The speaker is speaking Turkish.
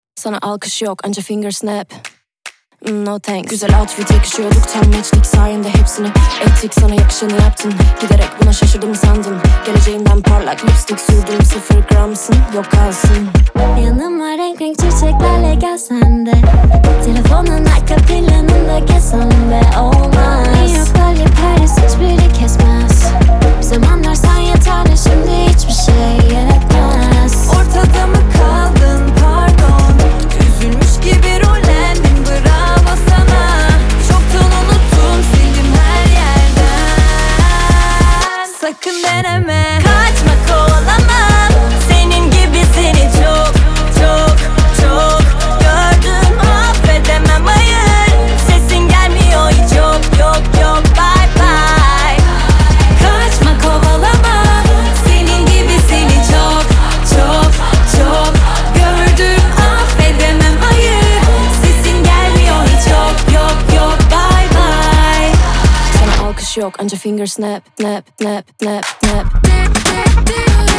Sana alkış yok anca finger snap. No thanks. Güzel outfit yakışıyorduk, tam matchlik sayende hepsini ettik, sana yakışanı yaptın. Giderek buna şaşırdım sandın. Geleceğinden parlak lipstick sürdüm, 0 gramsın, yok kalsın. Yanıma renk renk çiçeklerle gelsen de, telefonun arka planında gezsem de olmaz. New York, Bali, Paris hiçbiri kesmez. Bir zamanlar sen yeterli, şimdi hiçbir şey yetmez. Ortada mı kaldın pardon, üzülmüş gibi rollendim, bravo sana. Çoktan unuttum, sildim her yerden. Sakın deneme, kaçma kovalamam. Senin gibisini çok çok çok gördüm, affedemem hayır. Sesin gelmiyor hiç, yok yok yok, bye bye. Kaçma kovalama, senin gibisini çok çok çok gördüm, affedemem hayır. Sesin gelmiyor hiç, yok yok yok, bye bye. Sana alkış yok anca finger snap, snap, snap, snap, snap.